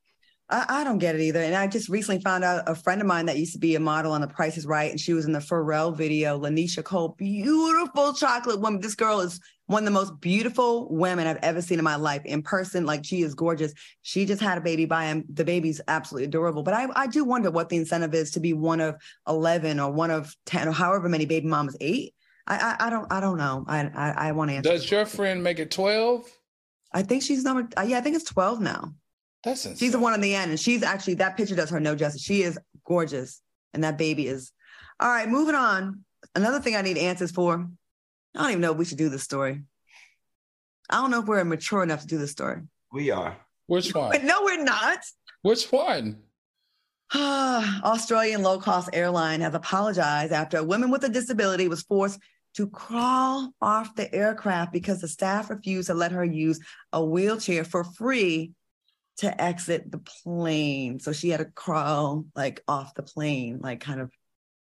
I, I don't get it either. And I just recently found out a friend of mine that used to be a model on The Price is Right, and she was in the Pharrell video, Lanisha Cole, beautiful chocolate woman. This girl is one of the most beautiful women I've ever seen in my life in person. Like, she is gorgeous. She just had a baby by him. The baby's absolutely adorable. But I, I do wonder what the incentive is to be one of eleven or one of ten or however many baby mamas, eight. I, I, I don't I don't know. I I, I want to answer. Does your friend make it twelve? I think she's number, yeah, I think it's twelve now. That's insane. She's the one in the end, and she's actually, that picture does her no justice. She is gorgeous, and that baby is. All right, moving on. Another thing I need answers for. I don't even know if we should do this story. I don't know if we're mature enough to do this story. We are. Which one? But no, we're not. Which one? Australian low-cost airline has apologized after a woman with a disability was forced to crawl off the aircraft because the staff refused to let her use a wheelchair for free to exit the plane. So she had to crawl like off the plane, like kind of.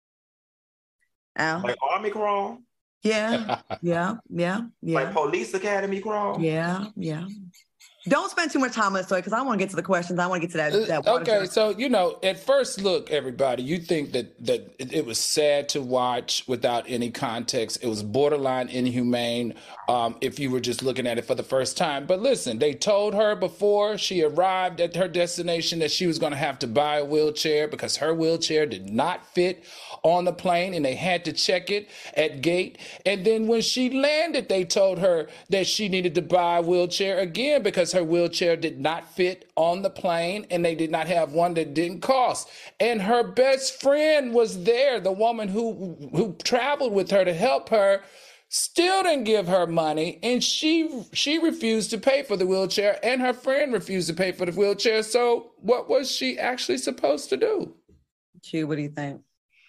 Al? Like army crawl? Yeah, yeah, yeah, yeah. Like police academy crawl? Yeah, yeah. Don't spend too much time on this story because I want to get to the questions. I want to get to that. that okay, so, you know, at first look, everybody, you think that, that it, it was sad to watch without any context. It was borderline inhumane um, if you were just looking at it for the first time. But listen, they told her before she arrived at her destination that she was going to have to buy a wheelchair because her wheelchair did not fit on the plane, and they had to check it at gate. And then when she landed, they told her that she needed to buy a wheelchair again because her wheelchair did not fit on the plane, and they did not have one that didn't cost. And her best friend was there, the woman who who traveled with her to help her, still didn't give her money, and she she refused to pay for the wheelchair, and her friend refused to pay for the wheelchair. So what was she actually supposed to do? Q, what do you think?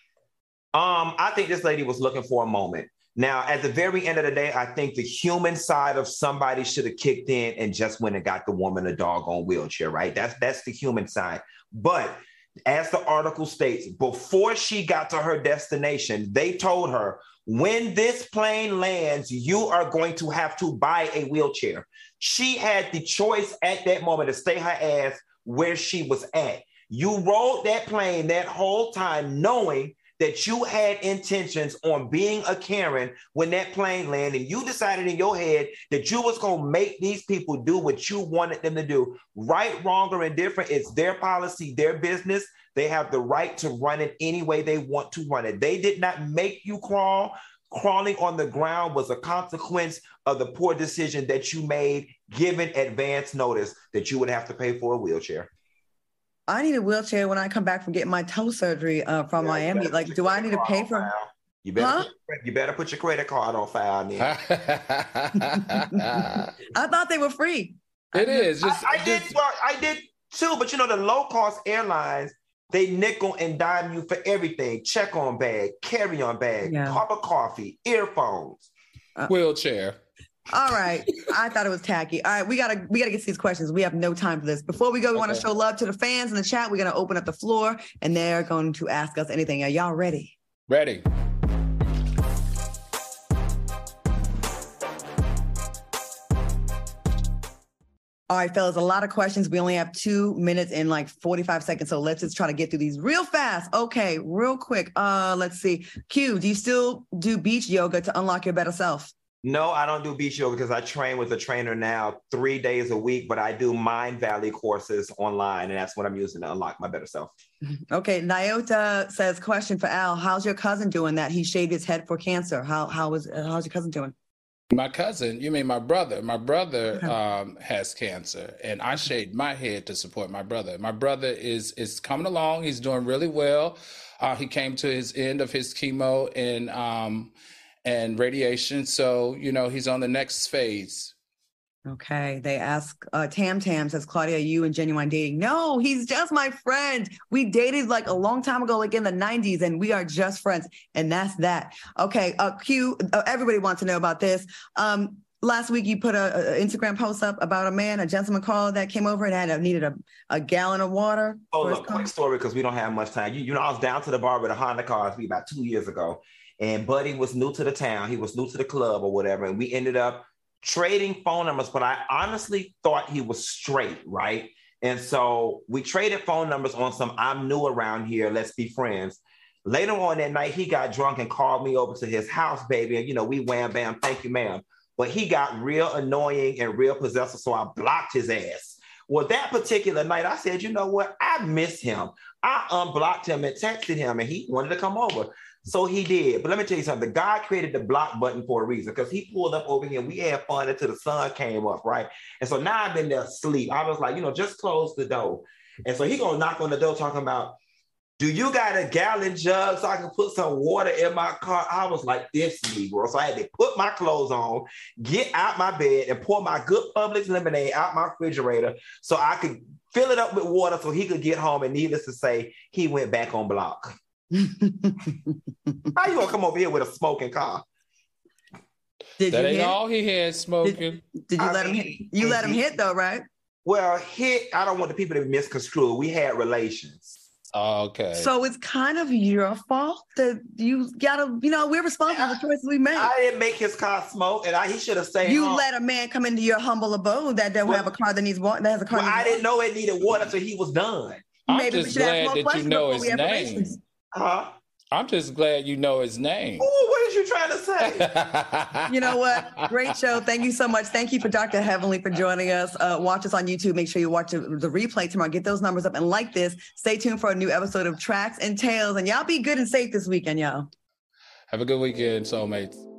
Um, I think this lady was looking for a moment. Now, at the very end of the day, I think the human side of somebody should have kicked in and just went and got the woman a doggone wheelchair, right? That's that's the human side. But as the article states, before she got to her destination, they told her, when this plane lands, you are going to have to buy a wheelchair. She had the choice at that moment to stay her ass where she was at. You rode that plane that whole time knowing that you had intentions on being a Karen when that plane landed. You decided in your head that you was going to make these people do what you wanted them to do. Right, wrong, or indifferent, it's their policy, their business. They have the right to run it any way they want to run it. They did not make you crawl. Crawling on the ground was a consequence of the poor decision that you made, given advance notice that you would have to pay for a wheelchair. I need a wheelchair when I come back from getting my toe surgery uh, from yeah, Miami. Like, do I need to pay for? File. You better, huh? put, you better put your credit card on file. Then. I thought they were free. It I, is. Just, I, I just... did. Well, I did too. But you know, the low cost airlines, they nickel and dime you for everything: check on bag, carry on bag, yeah. cup of coffee, earphones, uh, wheelchair. All right. I thought it was tacky. All right, we gotta we gotta get to these questions. We have no time for this. Before we go, we okay. want to show love to the fans in the chat. We're gonna open up the floor and they're going to ask us anything. Are y'all ready? Ready. All right, fellas, a lot of questions. We only have two minutes and like forty-five seconds. So let's just try to get through these real fast. Okay, real quick. Uh, let's see. Q, do you still do beach yoga to unlock your better self? No, I don't do beach yoga because I train with a trainer now three days a week, but I do Mind Valley courses online, and that's what I'm using to unlock my better self. Okay, Nyota says, question for Al. How's your cousin doing that? He shaved his head for cancer. How how is how's your cousin doing? My cousin, you mean my brother? My brother um, has cancer, and I shaved my head to support my brother. My brother is is coming along. He's doing really well. Uh, he came to his end of his chemo and um, and radiation. So, you know, he's on the next phase. Okay. They ask, uh, Tam Tam says, Claudia, you and Genuine dating? No, he's just my friend. We dated like a long time ago, like in the nineties, and we are just friends. And that's that. Okay. Uh, Q, uh, everybody wants to know about this. Um, last week you put a, a Instagram post up about a man, a gentleman caller that came over and had a, needed a, a gallon of water. Oh, look, quick story, because we don't have much time. You, you know, I was down to the bar with a Honda car about two years ago. And Buddy was new to the town. He was new to the club or whatever. And we ended up trading phone numbers. But I honestly thought he was straight, right? And so we traded phone numbers on some, I'm new around here, let's be friends. Later on that night, he got drunk and called me over to his house, baby. And, you know, we wham, bam, thank you, ma'am. But he got real annoying and real possessive, so I blocked his ass. Well, that particular night, I said, you know what? I miss him. I unblocked him and texted him, and he wanted to come over. So he did. But let me tell you something. God created the block button for a reason, because he pulled up over here and we had fun until the sun came up, right? And so now I've been there asleep. I was like, you know, just close the door. And so he gonna knock on the door talking about, do you got a gallon jug so I can put some water in my car? I was like, this Negro. So I had to put my clothes on, get out my bed, and pour my good Publix lemonade out my refrigerator so I could fill it up with water so he could get home. And needless to say, he went back on block. How you gonna come over here with a smoking car? Did that you ain't hit? All he had smoking. Did, did you I let mean, him hit? You let him hit though, right? Well, hit, I don't want the people to be misconstrued. We had relations. Okay. So it's kind of your fault that you gotta, you know, we're responsible for the choices we make. I didn't make his car smoke, and I, he should have stayed You home. let a man come into your humble abode that don't well, have a car that needs water. That has a car. Well, I didn't know it needed water until he was done. I'm Maybe just glad that you know his name. Huh? I'm just glad you know his name. Oh, what is you trying to say? You know what? Great show. Thank you so much. Thank you for Doctor Heavenly for joining us. Uh, watch us on YouTube. Make sure you watch the, the replay tomorrow. Get those numbers up and like this. Stay tuned for a new episode of Tracks and Tales. And y'all be good and safe this weekend, y'all. Have a good weekend, soulmates.